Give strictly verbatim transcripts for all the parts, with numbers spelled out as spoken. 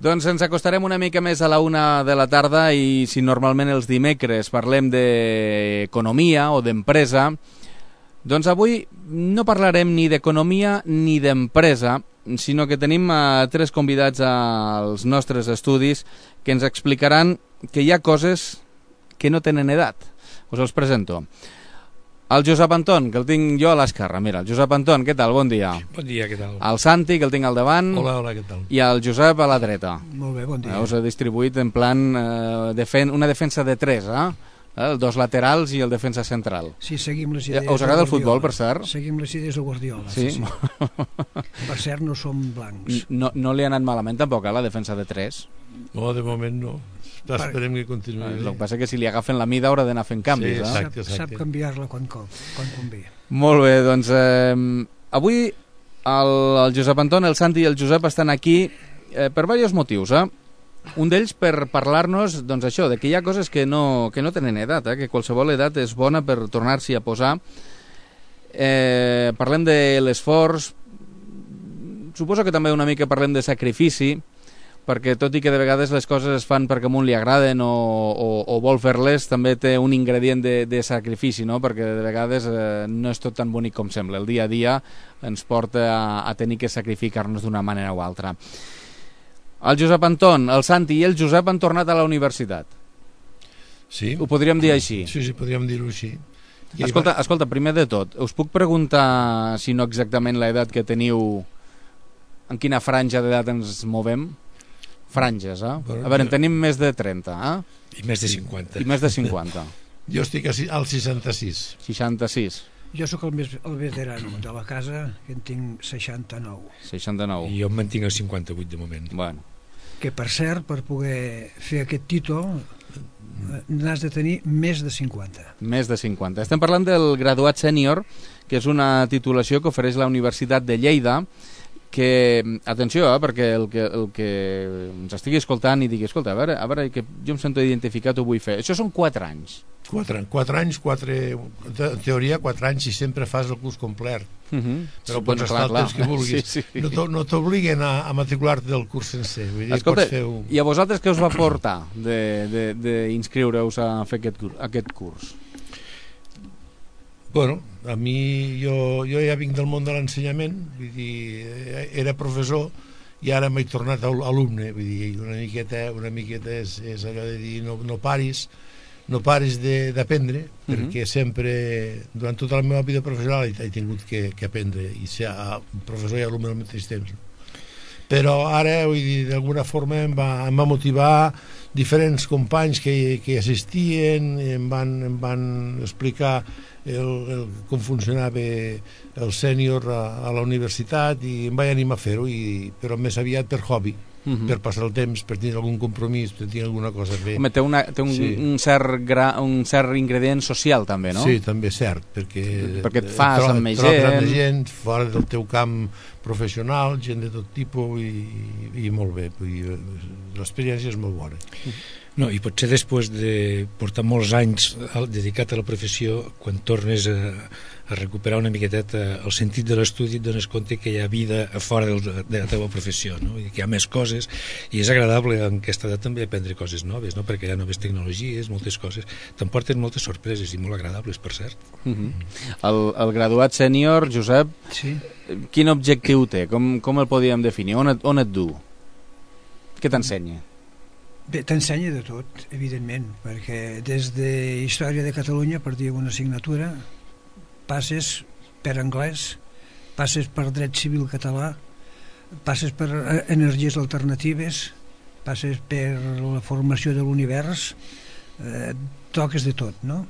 Doncs ens acostarem una mica més a la una de la tarda i si normalment els dimecres parlem d'economia o d'empresa, doncs avui no parlarem ni d'economia ni d'empresa, sinó que tenim a tres convidats als nostres estudis que ens explicaran que hi ha coses que no tenen edat. Us els presento. El Josep Anton, que el tinc jo a l'esquerra. Mira, el Josep Anton, què tal? Bon dia. Bon dia, què tal? El Santi, que el tinc al davant. Hola, hola, què tal? I el Josep a la dreta. Molt bé, bon dia. Us he distribuït en plan eh, defen una defensa de tres, eh? eh? Dos laterals i el defensa central. Sí, seguim les idees. Us agrada el futbol, per cert? Seguim les idees de Guardiola. Sí? sí, sí. Per cert, no som blancs. No, no li ha anat malament tampoc, eh, la defensa de tres? No, de moment no. Esperem que continuï. El que passa que si li agafen la mida haurà d'anar fent canvis. Sí, exacte, eh? exacte. Sap, sap canviar-la quan, quan convé. Molt bé, doncs eh, avui el, el Josep Anton, el Santi i el Josep estan aquí eh, per diversos motius. Eh? Un d'ells per parlar-nos doncs, això, de que hi ha coses que no, que no tenen edat, eh? Que qualsevol edat és bona per tornar-s'hi a posar. Eh, parlem de l'esforç, suposo que també una mica parlem de sacrifici, perquè tot i que de vegades les coses es fan perquè a un li agraden o, o, o vol fer-les, també té un ingredient de, de sacrifici, no? Perquè de vegades eh, no és tot tan bonic com sembla. El dia a dia ens porta a, a tenir que sacrificar-nos d'una manera o altra. El Josep Anton, el Santi i el Josep han tornat a la universitat. Sí. Ho podríem dir així? Sí, sí, podríem dir-ho així. I escolta, escolta, primer de tot, us puc preguntar, si no exactament l'edat que teniu, en quina franja d'edat ens movem? Franges, eh? A veure, en tenim més de trenta, eh? I més de cinquanta. I més de cinquanta. Jo estic al seixanta-sis. seixanta-sis. Jo sóc el més el veterano de la casa, que en tinc seixanta-nou. seixanta-nou. I jo em mantinc al cinquanta-vuit de moment. Bueno. Que, per cert, per poder fer aquest títol n'has de tenir més de cinquanta. Més de cinquanta. Estem parlant del graduat sènior, que és una titulació que ofereix la Universitat de Lleida, que, atenció, eh, perquè el que, el que ens estigui escoltant i digui, escolta, a veure, a veure, que jo em sento identificat, ho vull fer. Això són quatre anys. Quatre, quatre anys, quatre, en teoria quatre anys si sempre fas el curs complet. Uh -huh. Però sí, pots estar el temps que vulguis. Sí, sí. No t'obliguen a, a matricular-te del curs sencer. Vull dir, escolta, pots fer un... i a vosaltres què us va portar d'inscriure-us a fer aquest, aquest curs? Bueno, a mi, jo, jo ja vinc del món de l'ensenyament, vull dir, era professor i ara m'he tornat alumne, vull dir, una miqueta, una miqueta és, és allò de dir, no, no paris, no paris d'aprendre, uh-huh. perquè sempre, durant tota la meva vida professional he, he tingut que, que aprendre, i ser professor i alumne al mateix temps. Però ara, vull dir, d'alguna forma em va, em va motivar diferents companys que, que assistien, em van, em van explicar el, el, com funcionava el sènior a, a la universitat i em vaig animar a fer-ho, però més aviat per hobby, uh-huh. per passar el temps, per tenir algun compromís, per tenir alguna cosa a fer. Home, té, una, té un, sí. un, cert gra, un cert ingredient social també, no? Sí, també és cert, perquè, perquè et fas tro, amb més gent, amb gent fora del teu camp professional, gent de tot tipus i, i molt bé, l'experiència és molt bona. No, i potser després de portar molts anys dedicat a la professió, quan tornes a, a recuperar una miqueteta el sentit de l'estudi, et dones compte que hi ha vida a fora del, de la teva professió, no? I que hi ha més coses, i és agradable en aquesta edat també aprendre coses noves, no? Perquè hi ha noves tecnologies, moltes coses, t'emporten moltes sorpreses i molt agradables, per cert. Uh -huh. el, el graduat sènior, Josep, sí. Quin objectiu té? Com, com el podíem definir? On et, on et du? Què t'ensenya? Bé, t'ensenya de tot, evidentment, perquè des de Història de Catalunya, per dir una assignatura, passes per anglès, passes per dret civil català, passes per energies alternatives, passes per la formació de l'univers, eh, toques de tot, no?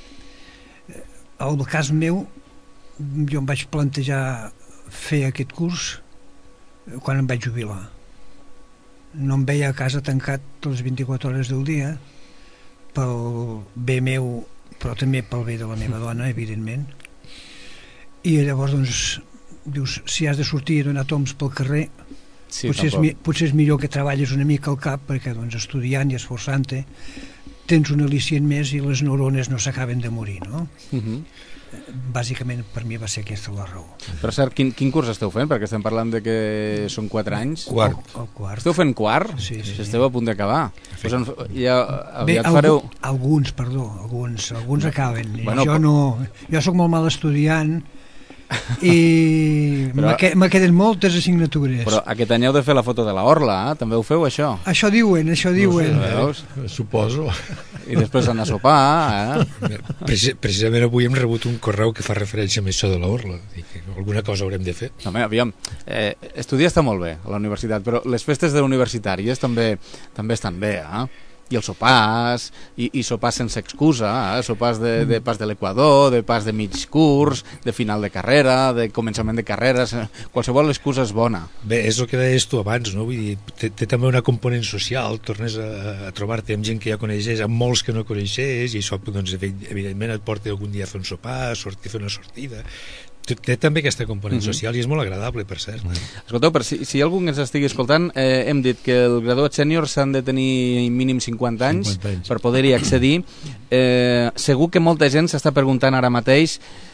El cas meu, jo em vaig plantejar fer aquest curs quan em vaig jubilar. No em veia a casa tancat les vint-i-quatre hores del dia, pel bé meu, però també pel bé de la meva dona, evidentment. I llavors, doncs, dius, si has de sortir a donar toms pel carrer, sí, potser, és, potser és millor que treballes una mica al cap, perquè doncs, estudiant i esforçant-te tens un al·licient més i les neurones no s'acaben de morir, no? Uh-huh. bàsicament per mi va ser aquesta la raó. Però cert, quin, quin curs esteu fent? Perquè estem parlant de que són quatre anys. Quart. El, el quart. Esteu fent quart? Sí, sí, sí. Esteu a punt d'acabar. Pues en, ja, Bé, aviat fareu... algú, alguns, perdó, alguns, alguns acaben. Bueno, jo no, jo sóc molt mal estudiant i Però- me, que, me queden moltes assignatures. Però aquest any heu de fer la foto de la Orla, eh? També ho feu, això? Això diuen, això diuen. No sé, Veus? eh, suposo. I després anar a sopar, eh? Precis, precisament avui hem rebut un correu que fa referència a això de l'Orla, i que alguna cosa haurem de fer. Home, aviam, eh, estudiar està molt bé a la universitat, però les festes de universitàries també també estan bé, eh? I els sopars, i, i sopars sense excusa, eh? Sopars de, de pas de l'Equador, de pas de mig curs, de final de carrera, de començament de carreres, qualsevol excusa és bona. Bé, és el que deies tu abans, no? Vull dir, té, té també una component social, tornes a, a trobar-te amb gent que ja coneixes, amb molts que no coneixes, i això, doncs, evidentment, et porta algun dia a fer un sopar, a sortir, a fer una sortida. Té, té també aquesta component Mhm. social i és molt agradable, per cert. Escolteu, per si, si hi ha algú que ens estigui escoltant, eh, hem dit que el graduat sènior s'han de tenir mínim cinquanta anys, cinquanta anys. per poder-hi accedir. Eh, segur que molta gent s'està preguntant ara mateix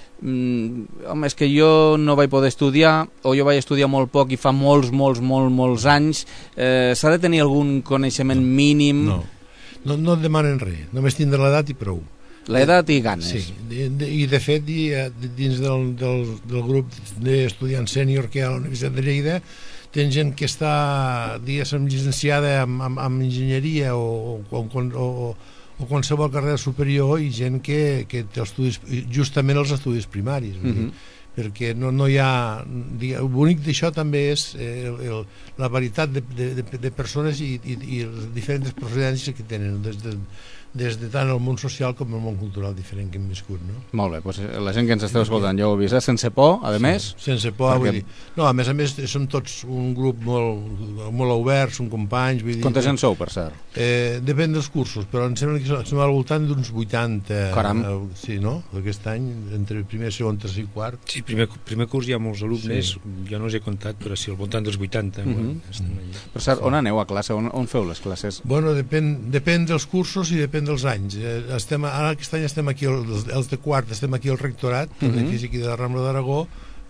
mm, home, és que jo no vaig poder estudiar, o jo vaig estudiar molt poc i fa molts, molts, molts, molts anys. Eh, s'ha de tenir algun coneixement mínim? No, no, no et demanen res, només tindre l'edat i prou. L'edat i ganes. Sí, de, de, i de fet i, eh, dins del, del, del grup d'estudiants sènior que hi ha a la Universitat de Lleida tens gent que està, diguéssim, llicenciada en, en, en enginyeria o, o, o, o qualsevol carrera superior, i gent que, que té els estudis, justament els estudis primaris. Vull dir, Mhm. perquè no, no hi ha... El bonic d'això també és eh, el, el, la varietat de, de, de, de persones i, i, i les diferents procedències que tenen des de, des de tant el món social com el món cultural diferent que hem viscut, no? Molt bé, doncs la gent que ens esteu escoltant ja ho heu vist, eh? Sense por, a més. Sí, sense por, perquè- vull dir... No, a més a més som tots un grup molt, molt obert, som companys, vull dir... Quanta gent sou, per cert? Eh, depèn dels cursos, però em sembla que som- som al voltant d'uns vuitanta... Caram. Eh, sí, no? Aquest any, entre primer, segon, tercer i quart. Sí, primer, primer curs hi ha molts alumnes, Sí. jo no els he comptat, però sí, al voltant dels vuitanta. Mhm. Bueno, estem allà. Per cert, on aneu a classe? On, on feu les classes? Bueno, depèn, depèn dels cursos i depèn dels anys. Eh, estem, ara aquest any estem aquí, els, els de quart estem aquí al rectorat, Mhm. l'edifici aquí de la Rambla d'Aragó.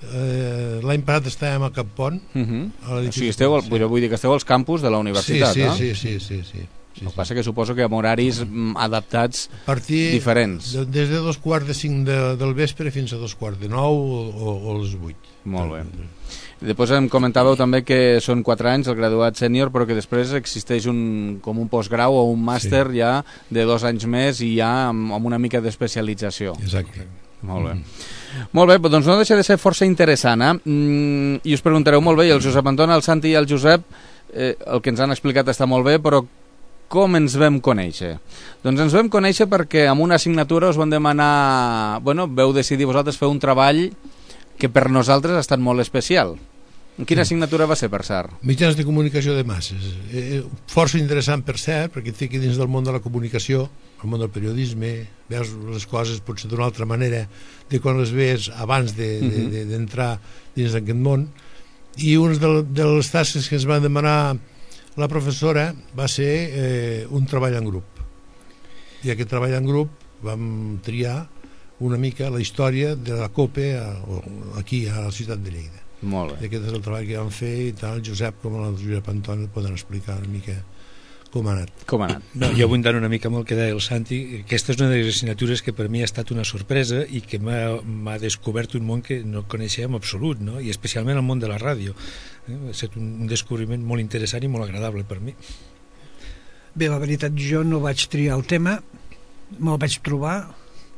Eh, l'any passat estàvem a Campont. Uh -huh. a O l'edifici- sigui, esteu, al, vull, vull dir que esteu als campus de la universitat, sí, sí, eh? sí, sí, sí, sí, sí, El que sí. passa que suposo que amb horaris mm, adaptats A partir diferents. de, des de dos quarts de cinc de, del vespre fins a dos quarts de nou o, o, o les vuit. Molt bé. Després em comentàveu també que són quatre anys el graduat sènior, però que després existeix un, com un postgrau o un màster Sí. ja de dos anys més i ja amb, amb una mica d'especialització. Exacte. Molt bé. Molt bé, doncs no deixa de ser força interessant, eh? Mm, I us preguntareu molt bé, i el Josep Anton, el Santi i el Josep, eh, el que ens han explicat està molt bé, però com ens vam conèixer? Doncs ens vam conèixer perquè amb una assignatura us van demanar... Bueno, veu decidir vosaltres fer un treball que per nosaltres ha estat molt especial. Quina assignatura va ser, per cert? Mitjans de comunicació de masses. Eh, força interessant, per cert, perquè et fiqui dins del món de la comunicació, el món del periodisme, veus les coses potser d'una altra manera de quan les veus abans de- de- Mhm. de- d'entrar dins d'aquest món. I una de, de les tasques que ens va demanar la professora va ser eh, un treball en grup. I aquest treball en grup vam triar una mica la història de la COPE a, o, aquí a la ciutat de Lleida. Molt I bé. aquest és el treball que vam fer, i tant el Josep com el Josep Anton poden explicar una mica com ha anat. Com ha anat? No, jo abundant una mica amb el que deia el Santi, aquesta és una de les assignatures que per mi ha estat una sorpresa i que m'ha m'ha descobert un món que no coneixia en absolut, no? I especialment el món de la ràdio. Eh? Ha estat un, un descobriment molt interessant i molt agradable per mi. Bé, la veritat, jo no vaig triar el tema, me'l vaig trobar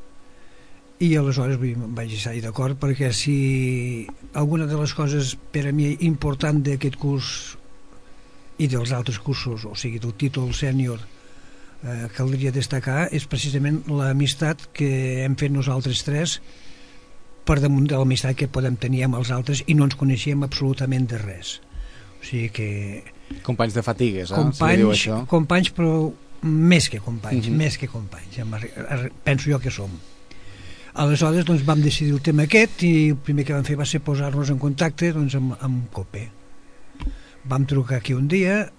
i aleshores vull, em vaig estar d'acord, perquè si alguna de les coses per a mi important d'aquest curs i dels altres cursos, o sigui, del títol sènior, eh, caldria destacar, és precisament l'amistat que hem fet nosaltres tres per damunt de l'amistat que podem tenir amb els altres, i no ens coneixíem absolutament de res. O sigui que Companys de fatigues, eh? companys, Se li diu això. companys però més que companys, Mhm. més que companys, em arri- arri- penso jo que som. Aleshores doncs, vam decidir el tema aquest, i el primer que vam fer va ser posar-nos en contacte doncs, amb, amb COPE. Vam trucar aquí un dia,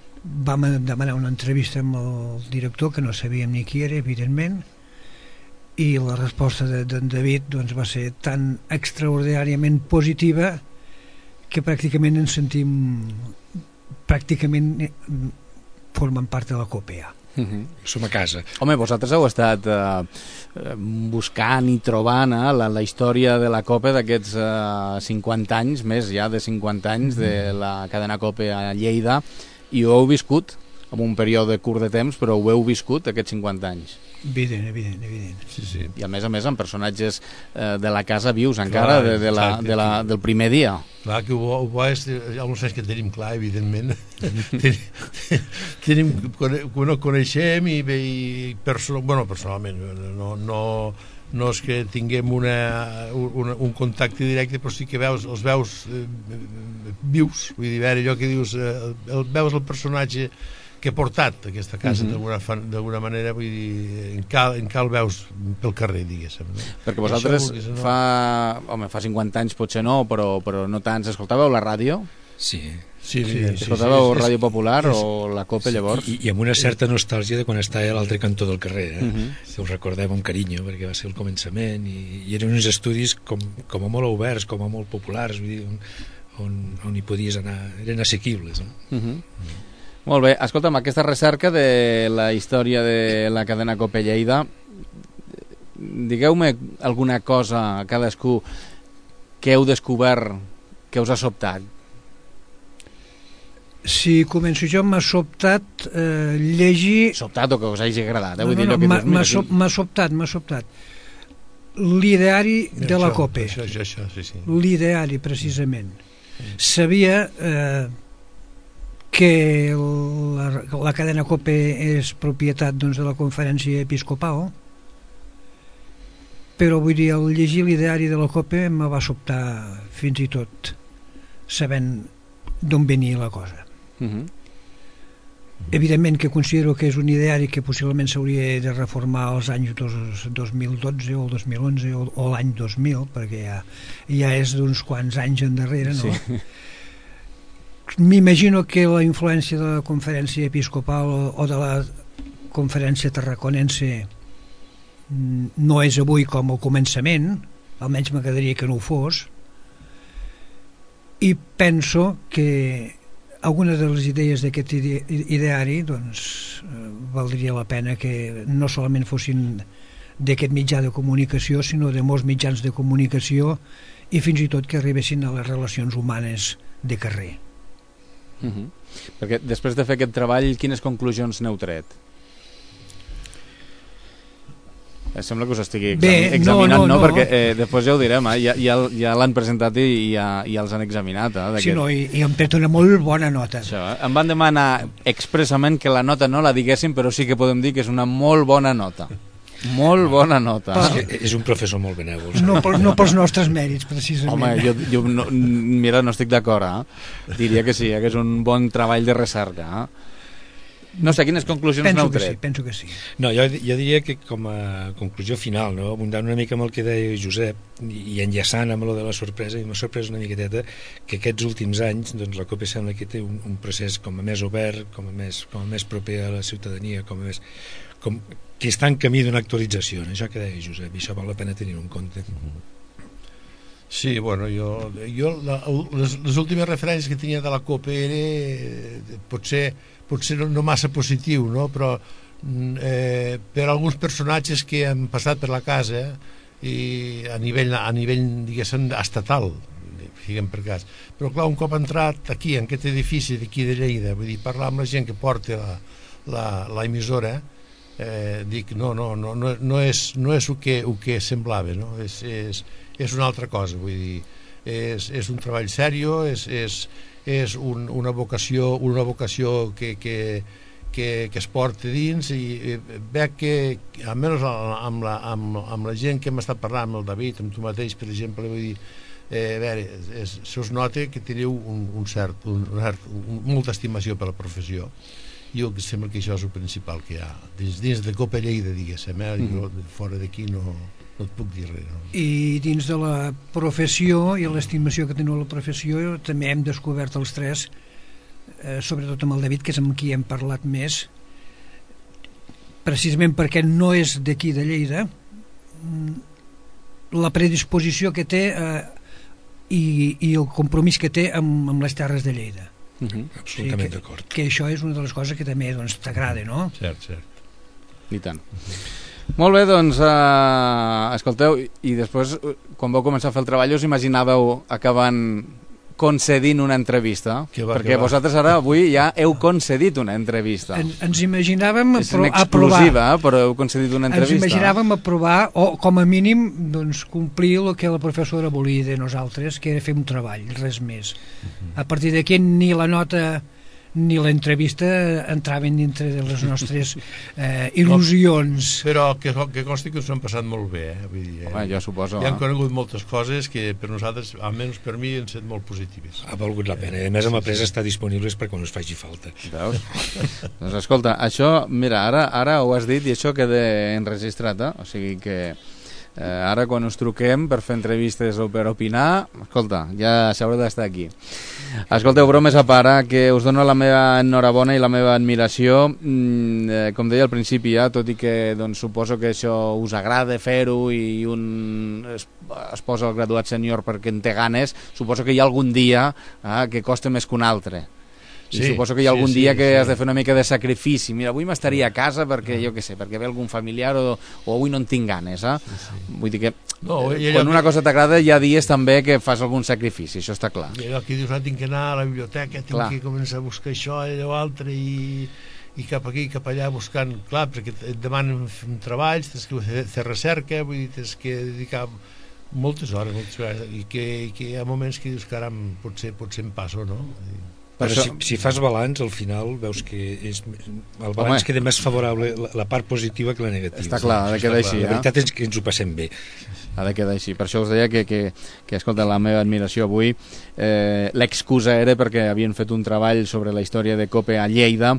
vam demanar una entrevista amb el director, que no sabíem ni qui era, evidentment, i la resposta de, de David doncs, va ser tan extraordinàriament positiva que pràcticament ens sentim pràcticament formen part de la COPEA. Uh-huh. Som a casa. Home, vosaltres heu estat eh, buscant i trobant eh, la, la història de la COPE d'aquests eh, cinquanta anys, més ja de cinquanta anys de la cadena COPE a Lleida, i ho heu viscut en un període curt de temps, però ho heu viscut aquests cinquanta anys. Evident, evident, evident. Sí, sí. I a més a més amb personatges eh, de la casa vius encara, Clar, de, de la, exacte, de la, del primer dia. Clar que ho, bo- ho bo és, hi ha molts anys que tenim clar, evidentment. tenim, tenim, cone- no coneixem i, bé, i perso bueno, personalment no, no, no és que tinguem una, una, un contacte directe, però sí que veus, els veus eh, vius, vull dir, veure, allò que dius, eh, el, veus el personatge que ha portat aquesta casa Mhm. d'alguna fa- d'alguna manera, vull dir, en cal, en cal veus pel carrer, diguéssim. No? Perquè vosaltres Això, vulguis o no. fa, home, fa cinquanta anys potser no, però, però no tants. Escoltàveu la ràdio? Sí. Sí, Sí, sí, Escoltàveu és- Ràdio Popular és- o la COPE llavors? I, I amb una certa nostàlgia de quan estava a l'altre cantó del carrer, eh? Mhm. Si us recordem amb carinyo, perquè va ser el començament, i, i eren uns estudis com, com a molt oberts, com a molt populars, vull dir, on, on, on hi podies anar, eren assequibles, no? Uh -huh. Molt bé, escolta'm, aquesta recerca de la història de la cadena COPE Lleida, digueu-me alguna cosa a cadascú que heu descobert que us ha sobtat. Si començo jo, m'ha sobtat eh, llegir... Sobtat o que us hagi agradat, eh? No, Vull dir, no, allò que no, dius, m'ha mira, so, aquí- m'ha sobtat, m'ha sobtat. L'ideari de la Això, COPE. Això, això, això, sí, sí. L'ideari, precisament. Sabia eh, que la, la cadena COPE és propietat doncs, de la conferència episcopal, però vull dir, al llegir l'ideari de la COPE me va sobtar fins i tot sabent d'on venia la cosa. Uh -huh. Evidentment que considero que és un ideari que possiblement s'hauria de reformar als anys dos, dos mil dotze o el dos mil onze o, o l'any dos mil, perquè ja, ja és d'uns quants anys endarrere, no? Sí. M'imagino que la influència de la conferència episcopal o, o de la conferència tarraconense mm, no és avui com al començament, almenys m'agradaria que no ho fos, i penso que algunes de les idees d'aquest ide ideari doncs, eh, valdria la pena que no solament fossin d'aquest mitjà de comunicació, sinó de molts mitjans de comunicació i fins i tot que arribessin a les relacions humanes de carrer. Uh -huh. Perquè després de fer aquest treball, quines conclusions n'heu tret? Eh, Sembla que us estigui exam Bé, examinant, no, no, no? no. Perquè eh, després ja ho direm, eh? ja, ja, ja l'han presentat i ja, ja els han examinat. Eh, Sí, no, i, i hem tret una molt bona nota. Això, eh? Em van demanar expressament que la nota no la diguéssim, però sí que podem dir que és una molt bona nota. Molt bona nota. Pa- Eh? És, que és un professor molt benèvol. No, per, no pels nostres mèrits, precisament. Home, jo, jo no, mira, no estic d'acord, eh? Diria que sí, eh? Que és un bon treball de recerca. Eh? No sé, quines conclusions penso n'heu que tret? sí, penso que sí. No, jo, jo diria que com a conclusió final, no? Abundant una mica amb el que deia Josep i, i enllaçant amb lo de la sorpresa, i m'ha sorprès una miqueteta que aquests últims anys doncs, la COPE sembla que té un, un procés com a més obert, com a més, com a més proper a la ciutadania, com a més, com, que està en camí d'una actualització, no? Això que deia Josep, i això val la pena tenir-ho en compte. Sí, bueno, jo, jo la, les, les últimes referències que tenia de la COPE era potser, potser no, no massa positiu, no? Però eh, per alguns personatges que han passat per la casa i a nivell, a nivell diguéssim, estatal, diguem per cas. Però clar, un cop entrat aquí, en aquest edifici d'aquí de Lleida, vull dir, parlar amb la gent que porta la, la, la emissora, eh, dic, no, no, no, no, no és, no és el que, el que semblava, no? És, és, és una altra cosa, vull dir, és, és un treball serio, és, és, és un, una vocació, una vocació que, que, que, que es porta dins, i veig que, almenys amb la, amb, amb la gent que hem estat parlant, amb el David, amb tu mateix, per exemple, vull dir, eh, a veure, és, se us nota que teniu un, un cert, un, un cert un, molta estimació per la professió. Jo sembla que això és el principal que hi ha dins, dins de COPE Lleida, diguéssim, eh? Mm. Fora d'aquí no, no et puc dir res, no? I dins de la professió i l'estimació que teniu la professió també hem descobert els tres, eh, sobretot amb el David, que és amb qui hem parlat més, precisament perquè no és d'aquí de Lleida, la predisposició que té eh, i, i el compromís que té amb, amb les terres de Lleida. Uh-huh. Absolutament o sigui, d'acord. Que, que això és una de les coses que també doncs, t'agrada, no? Cert, cert. I tant. Molt bé, doncs, uh, escolteu, i després, quan vau començar a fer el treball, us imaginàveu acabant concedint una entrevista? Que va, perquè que va. Vosaltres ara avui ja heu concedit una entrevista. En, ens imaginàvem És apro en aprovar. exclusiva, però heu concedit una entrevista. Ens imaginàvem aprovar, o com a mínim doncs, complir el que la professora volia de nosaltres, que era fer un treball, res més. A partir d'aquí ni la nota ni l'entrevista entraven dintre de les nostres eh, il·lusions. No, però que, que consti que us han passat molt bé, eh? Vull dir, eh? Home, jo suposo. I han eh? conegut moltes coses que per nosaltres, almenys per mi, han estat molt positives. Ha valgut la pena. A més, amb la presa està disponible per quan us faci falta. Veus? Doncs escolta, això, mira, ara, ara ho has dit i això queda enregistrat, eh? O sigui que eh, ara quan us truquem per fer entrevistes o per opinar, escolta, ja s'haurà d'estar aquí. Escolteu, bromes a part, que us dono la meva enhorabona i la meva admiració. Mm, eh, com deia al principi ja, tot i que doncs, suposo que això us agrada fer-ho i un es, es posa el graduat sènior perquè en té ganes, suposo que hi ha algun dia eh, que costa més que un altre. I Sí, suposo que hi ha algun sí, dia sí, que sí. has de fer una mica de sacrifici. Mira, avui m'estaria a casa perquè, jo què sé, perquè ve algun familiar o, o avui no en tinc ganes, eh? Sí, sí. Vull dir que No, eh, i allò quan que- una cosa t'agrada hi ha dies també que fas algun sacrifici, això està clar. I allò que dius, ah, tinc que anar a la biblioteca, tinc Clar. que començar a buscar això i allò altre i, i cap aquí, cap allà buscant, clar, perquè et demanen f- treballs, tens que fer, fer recerca, vull dir, tens que dedicar moltes hores, moltes vegades, i que, i que hi ha moments que dius, caram, potser, potser em passo, no? Però això- si, si fas balanç, al final veus que és, el balanç Home. queda més favorable la, la part positiva que la negativa. Està clar, ha de quedar Està així, La eh? veritat és que ens ho passem bé. Ha de quedar així. Per això us deia que, que, que escolta, la meva admiració avui, eh, l'excusa era perquè havien fet un treball sobre la història de Cope a Lleida,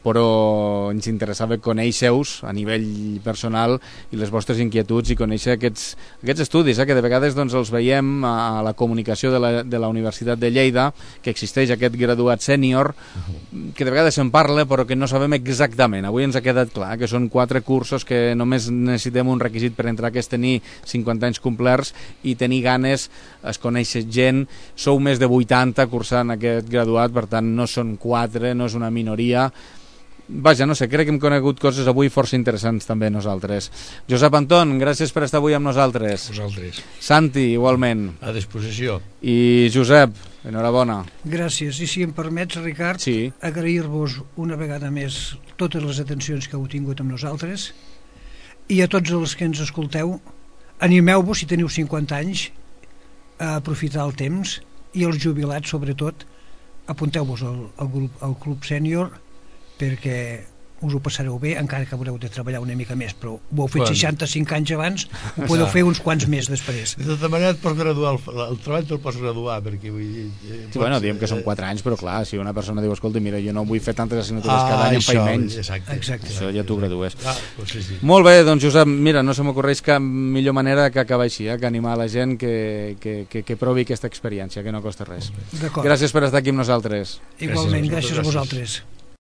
però ens interessava conèixer-vos a nivell personal i les vostres inquietuds i conèixer aquests, aquests estudis, eh, que de vegades doncs, els veiem a la comunicació de la, de la Universitat de Lleida, que existeix aquest graduat sènior, que de vegades se'n parla però que no sabem exactament. Avui ens ha quedat clar que són quatre cursos que només necessitem un requisit per entrar, que és tenir cinquanta anys complerts i tenir ganes, es coneix gent, sou més de vuitanta cursant aquest graduat, per tant no són quatre, no és una minoria. Vaja, no sé, crec que hem conegut coses avui força interessants també nosaltres. Josep Anton, gràcies per estar avui amb nosaltres. Vosaltres. Santi, igualment. A disposició. I Josep, enhorabona. Gràcies. I si em permets, Ricard, Sí. agrair-vos una vegada més totes les atencions que heu tingut amb nosaltres, i a tots els que ens escolteu, animeu-vos, si teniu cinquanta anys, a aprofitar el temps, i els jubilats, sobretot, apunteu-vos al, al, grup, al Club Sènior, perquè us ho passareu bé, encara que haureu de treballar una mica més, però ho heu fet Bueno. seixanta-cinc anys abans, ho podeu fer uns quants més després. De tota manera, et pots graduar, el, el treball te'l pots graduar, perquè vull dir... Eh, Sí, bueno, diem que són quatre anys, però clar, si una persona diu, escolta, mira, jo no vull fer tantes assignatures cada any, em faig menys. Exacte, Exacte. Això ja t'ho gradues. Ah, pues sí, sí. Molt bé, doncs Josep, mira, no se m'ocorreix cap millor manera que acabar així, eh? Que animar la gent que, que, que, que provi aquesta experiència, que no costa res. D'acord. Gràcies per estar aquí amb nosaltres. Igualment, Gràcies. gràcies a vosaltres.